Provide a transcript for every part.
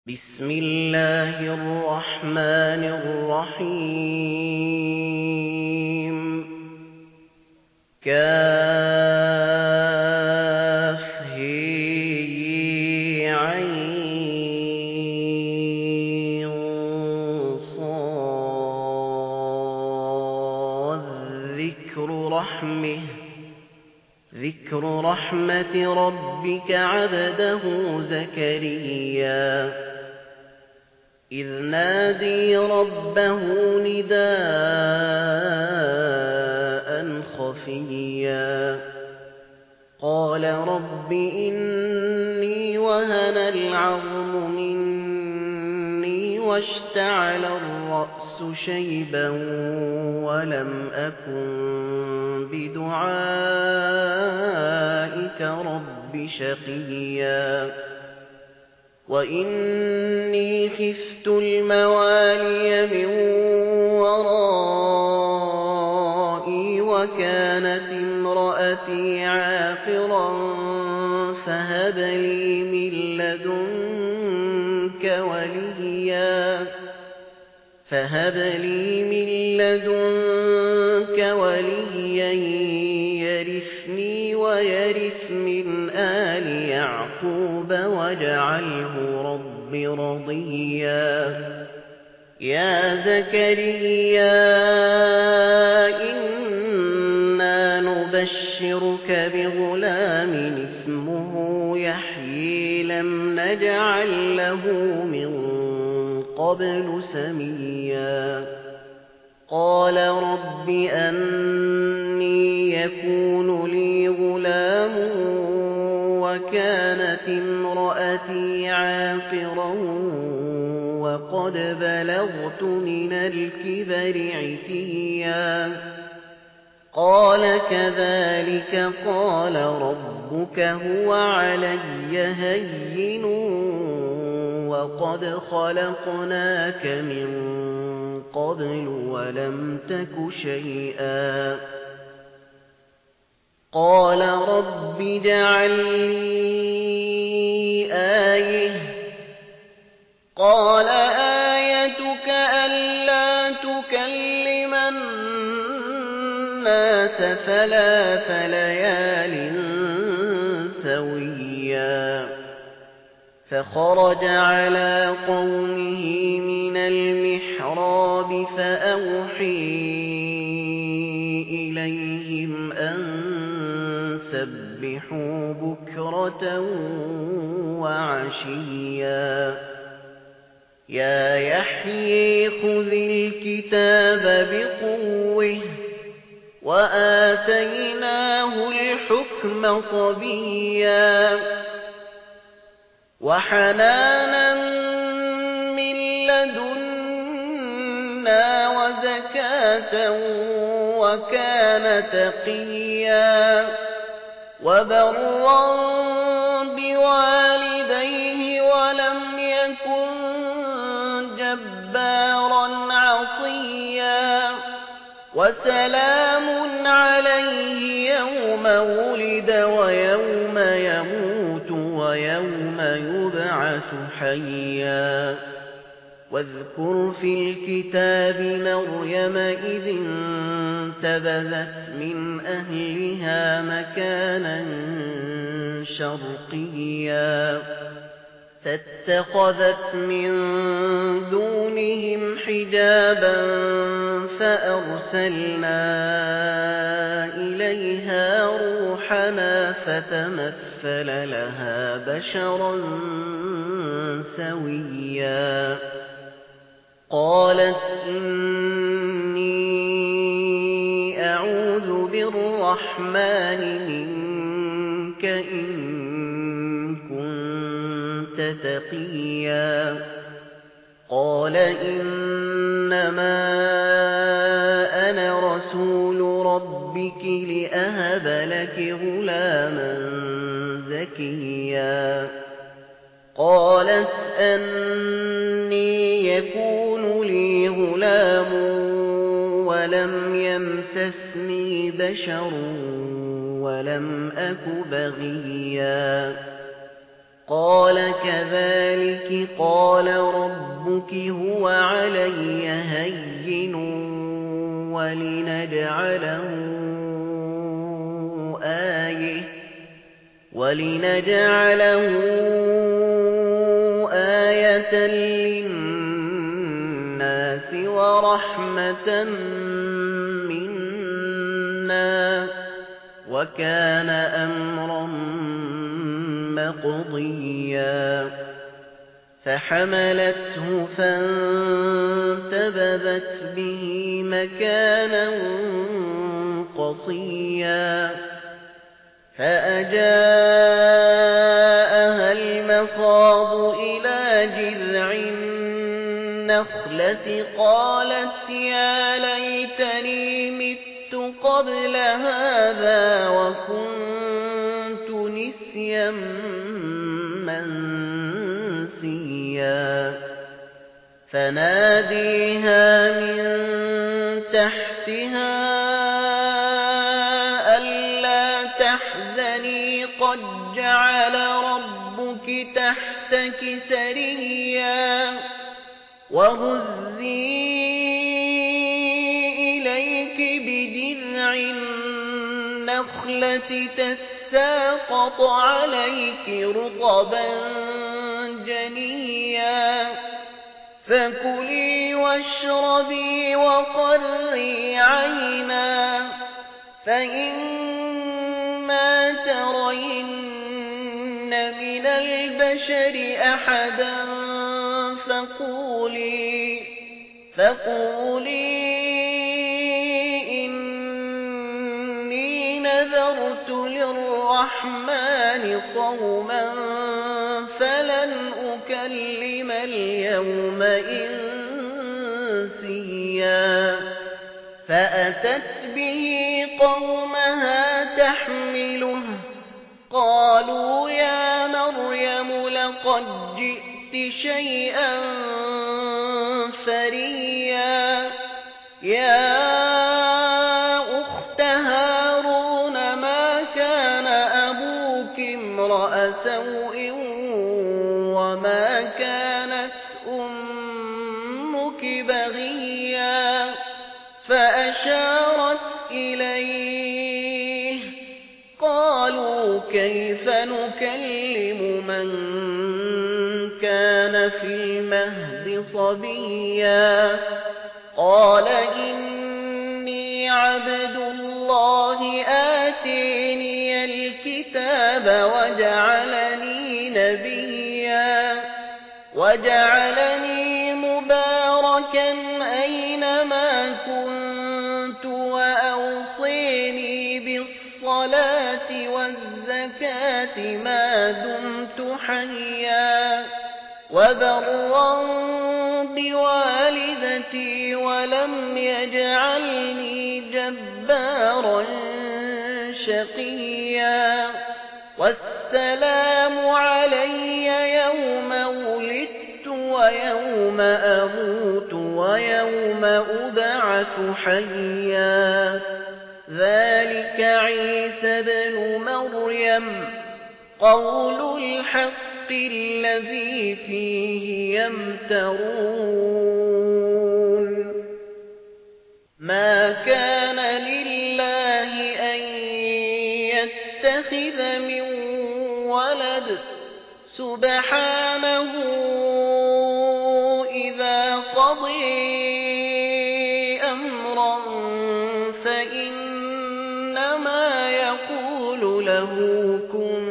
بسم الله الرحمن الرحيم كافها ذكر رحمة ربك عبده زكريا إذ نادي ربه نداء خفيا قال رب إني وهن العظم مني واشتعل الرأس شيبا ولم أكن بدعائك رب شقيا وإني خفت الموالي من ورائي وكانت امرأتي عاقرا فهب لي من لدنك وليا يرثني ويرث من آل يعقوب واجعله رب رضيا يا زكريا إنا نبشرك بغلام اسمه يحيى لم نجعل له من قبل سميا قال رب أني يكون لي غلام وكانت امرأتي عاقرا وقد بلغت من الكبر عتيا قال كذلك قال ربك هو علي هين وقد خلقناك من قبل ولم تك شيئا قال رب اجعل لي آية قال آيتك ألا تكلم الناس 3 ليال سويا فخرج على قومه من المحراب فأوحي إليهم أن سبحوا بكرة وعشيا يا يحيى خذ الكتاب بقوة وآتيناه الحكم صبيا وحنانا من لدنا وزكاة وكان تقيا وبرا بوالديه ولم يكن جبارا عصيا وسلام عليه يوم ولد ويوم يموت ويوم يبعث حيا واذكر في الكتاب مريم إذ انتبذت من أهلها مكانا شرقيا فاتخذت من دونهم حجابا فأرسلنا إليها روحنا فتمثل لها بشرا سويا قالت إني أعوذ بالرحمن منك إن كنت تقيا قال إنما أنا رسول ربك لأهب لك غلاما زكيا قالت أني يكون لي غلام ولم يمسسني بشر ولم أك بغيا قال كذلك قال ربك هو علي هين ولنجعله آية للناس ورحمة منا وكان أمرا مقضيا فحملته فانتبذت به مكانا قصيا فأجاءها المخاض إلى جذع النخلة قالت يا ليتني مت قبل هذا وكنت نسيا منسيا فناديها من تحتها ألا تحزني قد جعل ربك تحتك سريا وهزي إليك بجذع النخلة تساقط عليك رطبا جنيا فكلي واشربي وقري عينا فإما ترين من البشر أحدا فقولي إني نذرت للرحمن صوما فلن أكلم اليوم إنسيا فأتت به قومها تحمله قالوا يا مريم لقد جئت شيئا فريا يا أخت هارون ما كان أبوك امرأ سوء وما كانت أمك بغيا فأشارت إليه قالوا كيف نكلم من كان في المهد صبيا قال إني عبد الله آتيني الكتاب وجعلني مباركا أينما كنت وأوصيني بالصلاة والزكاة ما دمت حيا وبرا بوالدتي ولم يجعلني جبارا شقيا والسلام علي يوم ولدت ويوم أموت ويوم أبعث حيا ذلك عيسى بن مريم قول الحق الذي فيه يمترون ما كان لله أن يتخذ من ولد سبحانه إذا قضي أمرا فإنما يقول له كن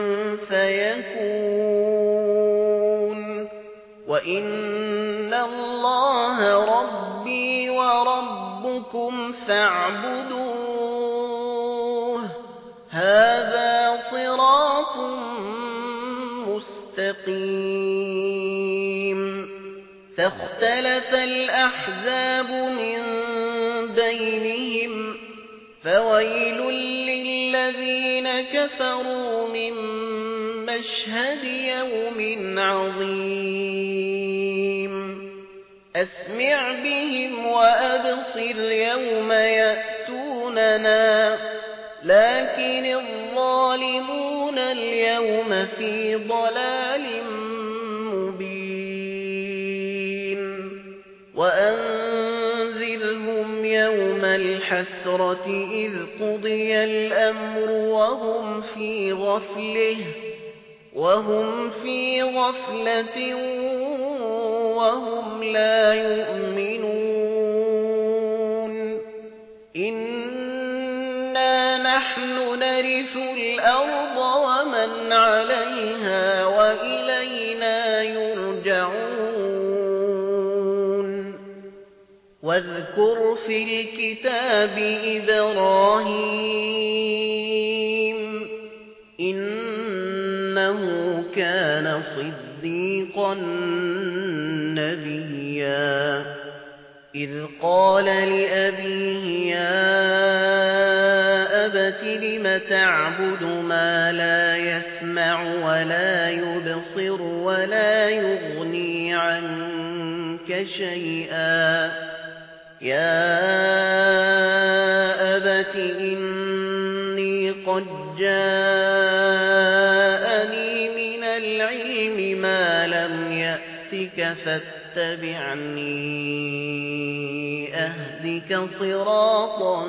فيكون وإن الله ربي وربكم فاعبدوه هذا صراط مستقيم فاختلف الأحزاب من بينهم فويل للذين كفروا من مشهد يوم عظيم أسمع بهم وأبصر يوم يأتوننا لكن الظالمون اليوم اليوم في ضلال مبين وأنذرهم يوم الحسرة إذ قضي الأمر وهم في غفلة وهم لا يؤمنون إنا نحن نرث الأرض ومن عليها وإلينا يرجعون واذكر في الكتاب إبراهيم إنه كان صديقا نبيا إذ قال لأبيه يا أبت لم تعبد ما لا يسمع ولا يبصر ولا يغني عنك شيئا يا أبت إني قد جاءني من العلم ما لم يأتك فاتبعني أهدك صراطا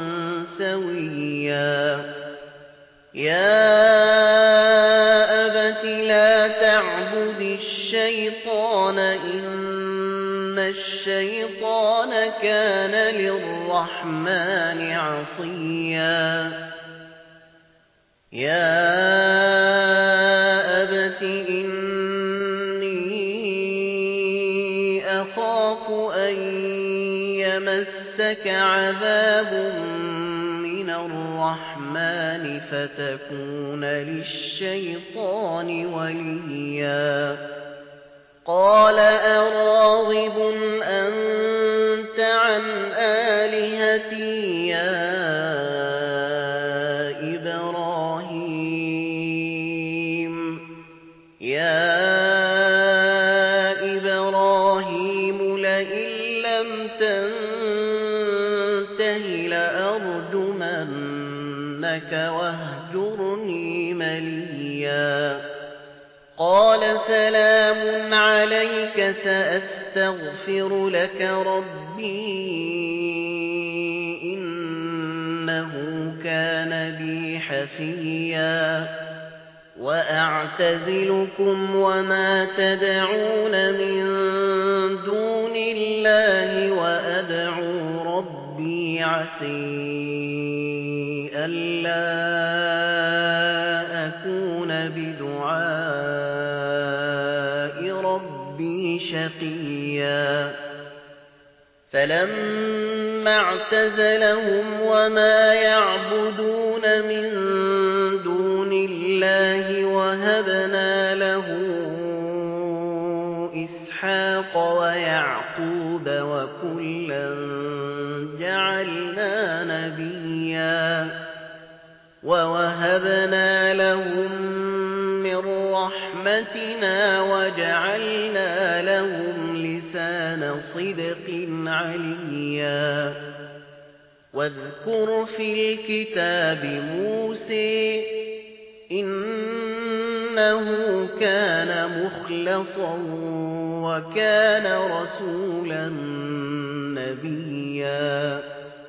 سويا يا أبت لا تعبد الشيطان إن الشيطان كان للرحمن عصيا يا أبت إني أخاف أن يمسك عذاب من الرحمن فتكون للشيطان وليا قال أراغب أنت عن آلهتي يا إبراهيم لئن لم تنته لأرجمنك واهجرني مليا قال سلام عليك سأستغفر لك ربي إنه كان بي حفيا وأعتزلكم وما تدعون من دون الله وأدعو ربي عسي ألا أكون بدعاء ربي شقيا فلما اعتزلهم وما يعبدون من دون الله وهبنا له إسحاق ويعقوب وكلا جعلنا نبيا ووهبنا لهم من رحمتنا وجعلنا لهم لسان صدق عليا واذكر في الكتاب موسى إنه كان مخلصا وكان رسولا نبيا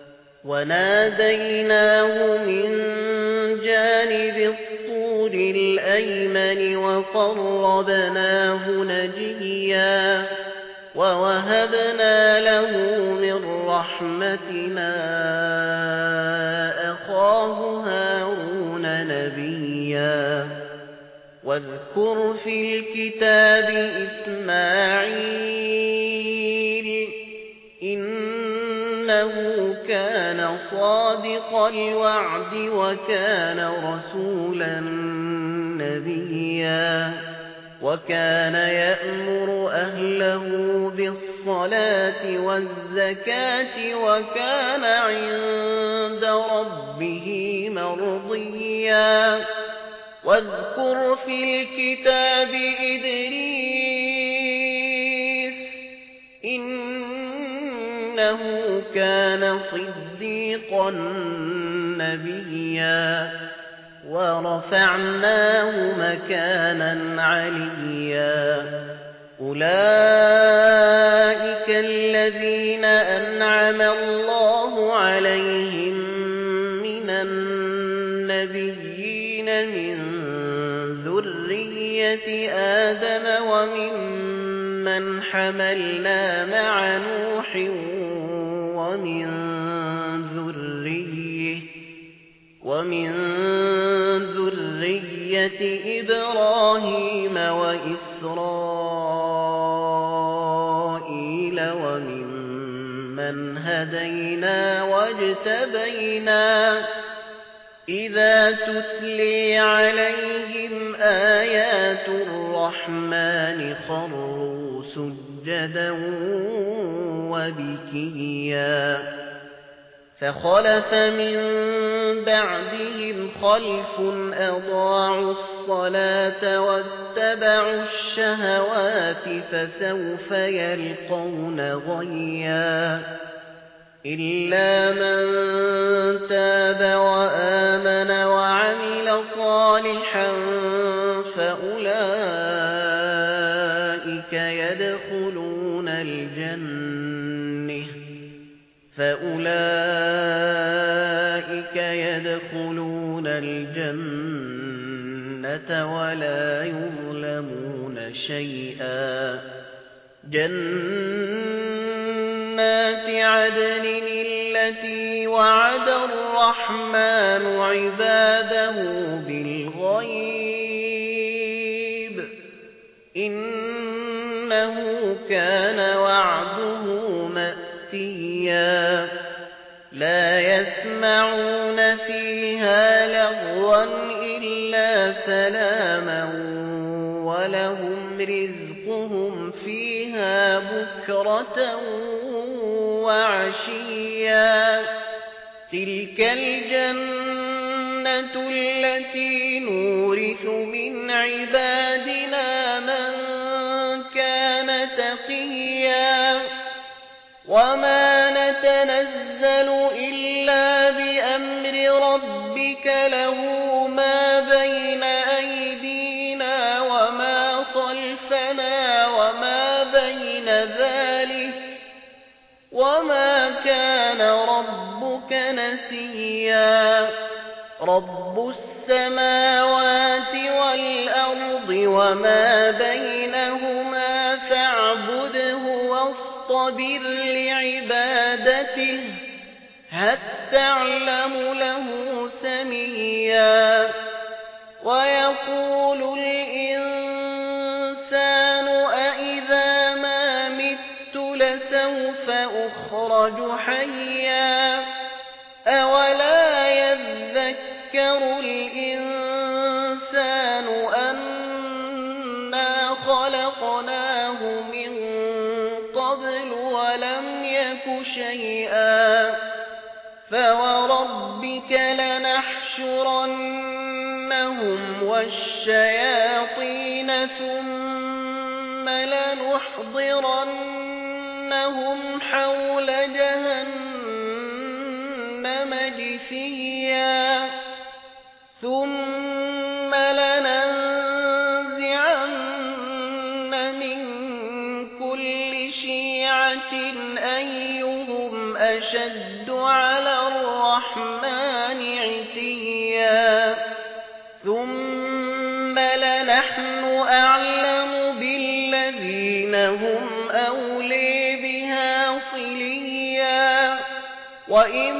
وناديناه من جانب الطور الأيمن وقربناه نجيا ووهبنا له من رحمتنا أخاه هارون نبيا واذكر في الكتاب إسماعيل إنه كان صادق الوعد وكان رسولا نبيا وكان يأمر أهله بالصلاة والزكاة وكان عند ربه مرضيا واذكر في الكتاب إدريس إنه كان صديقا نبيا ورفعناه مكانا عليا أولئك الذين أنعم الله عليهم من النبيين من ذرية آدم وممن حملنا مع نوح ومن ذرية إبراهيم وإسرائيل وممن هدينا واجتبينا إذا تتلي عليهم آيات الرحمن خروا سجدا وبكيا فخلف من بعدهم خلف أضاعوا الصلاة واتبعوا الشهوات فسوف يلقون غيا إلا من تاب وآمن وعمل صالحا فأولئك يدخلون الجنة ولا يظلمون شيئا جنات عدن التي وعد الرحمن عباده بالغيب إنه كان وعده مأتيا لا يسمعون فيها لغوا إلا سلاما ولهم رزقهم فيها بكرة وعشيا تلك الجنة التي نورث من عبادنا من كان تقيا وما نتنزل إلا بأمر ربك له ما بين أيدينا وما خلفنا وما بين ذلك وما كان ربك نسيا رب السماوات والأرض وما بينهما فاعبده واصطبر لعبادته هل تعلم له سميا ويقول الإنسان أإذا ما مت لسوف أخرج حيا أولا يذكر الإنسان أنا خلقناه من قبل ولم يك شيئا فوربك لنحشرنهم والشياطين ثم لنحضرنهم حول جهنم جثيا ثم لننزعن من كل شيعة أيهم أشد على الرحمن عتيا ثم لنحن أعلم بالذين هم أولي بها صليا وإن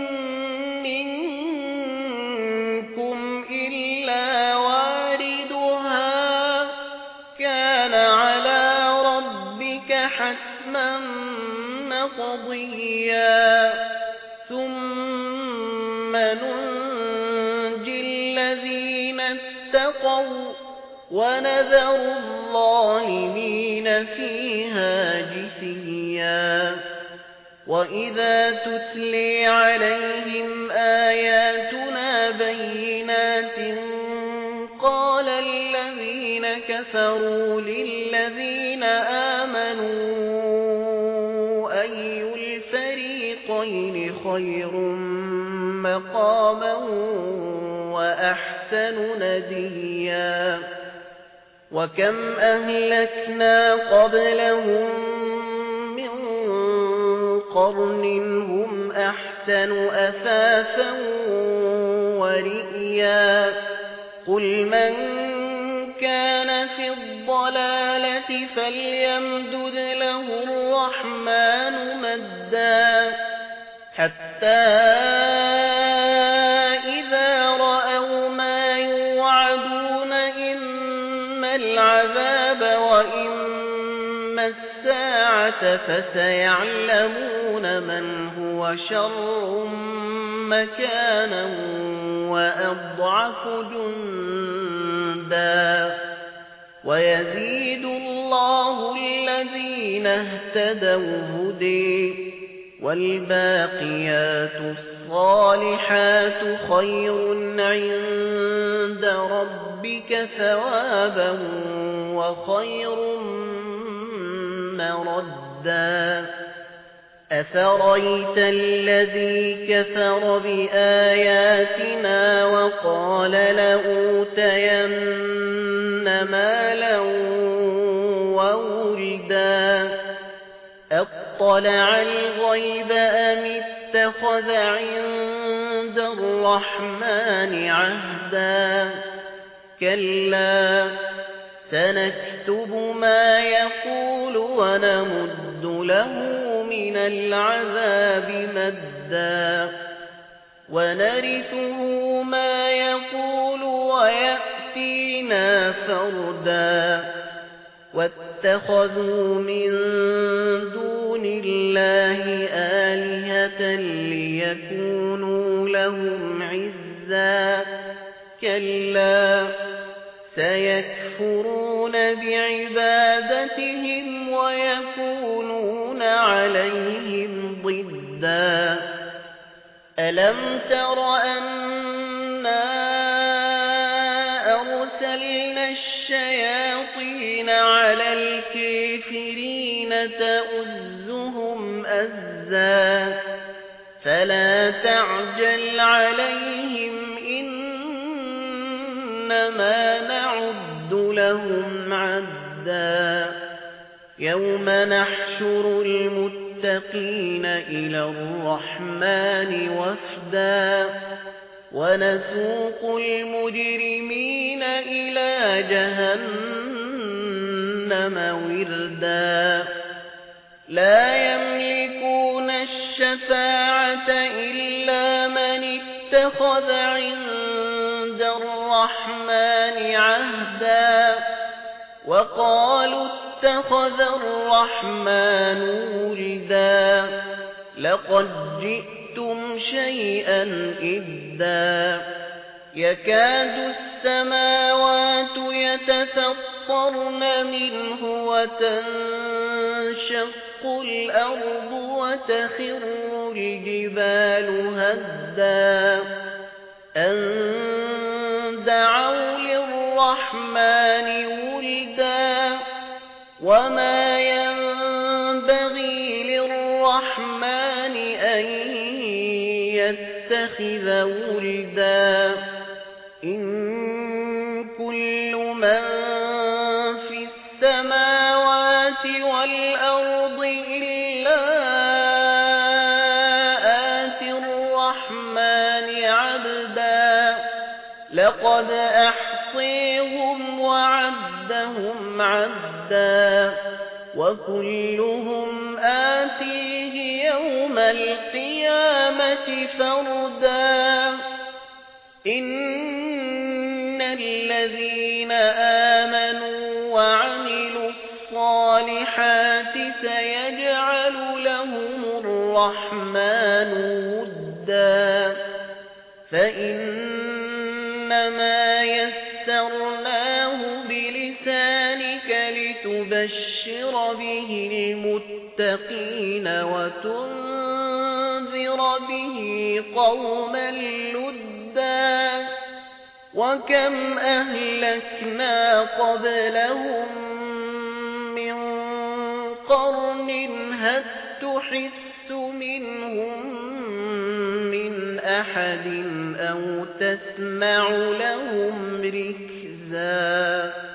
منكم إلا واردها كان على ربك حتما مقضيا ثم ننجي الذين اتقوا ونذر الظالمين فيها جثيا وإذا تتلي عليهم آياتنا بينات قال الذين كفروا للذين آمنوا أي الفريقين خير مقاما وأحسن أحسن نديا وكم أهلكنا قبلهم من قرن هم أحسن أثاثا ورئيا قل من كان في الضلالة فليمدد له الرحمن مدا حتى إذا رأوا ما يوعدون إما العذاب وإما الساعة فسيعلمون من هو شر مكانا وأضعف جندا ويزيد الله الذين اهتدوا هدي والباقيات الصالحات خير عند ربك ثوابا وخير مردا أفرأيت الذي كفر بآياتنا وقال لأوتين مالا وولدا أطلع الغيب أم اتخذ عند الرحمن عهدا كلا سنكتب ما يقول ونمد له من العذاب مدا ونرثه ما يقول ويأتينا فردا واتخذوا من دون الله آلهة ليكونوا لهم عزا كلا سيكفرون بعبادتهم ويكونون عليهم ضدا ألم تر أنا أرسلنا الشياطين على الكافرين تؤزهم أزا فلا تعجل عليهم إنما نعد لهم عدا يوم نحشر المتقين إلى الرحمن وفدا ونسوق المجرمين إلى جهنم وردا لا يملكون الشفاعة إلا من اتخذ عند الرحمن عهدا وقالوا اتخذ الرحمن ولدا لقد جئتم شيئا إدا يكاد السماوات يتفطرن منه وتنشق الأرض وتخر الجبال هدا أن دعوا للرحمن ولدا وما ينبغي للرحمن أن يتخذ ولدا إن كل من في السماوات والأرض إلا آتي الرحمن عبدا لقد أحصيهم وعدهم عدا وكلهم آتيه يوم القيامة فردا إن الذين آمنوا وعملوا الصالحات سيجعل لهم الرحمن ودا فإنما يسرناه بلسانك لتبشر به المتقين وتنذر به قوما لدا وكم أهلكنا قبلهم من قرن هل تحس منهم من أحد أو تسمع لهم ركزا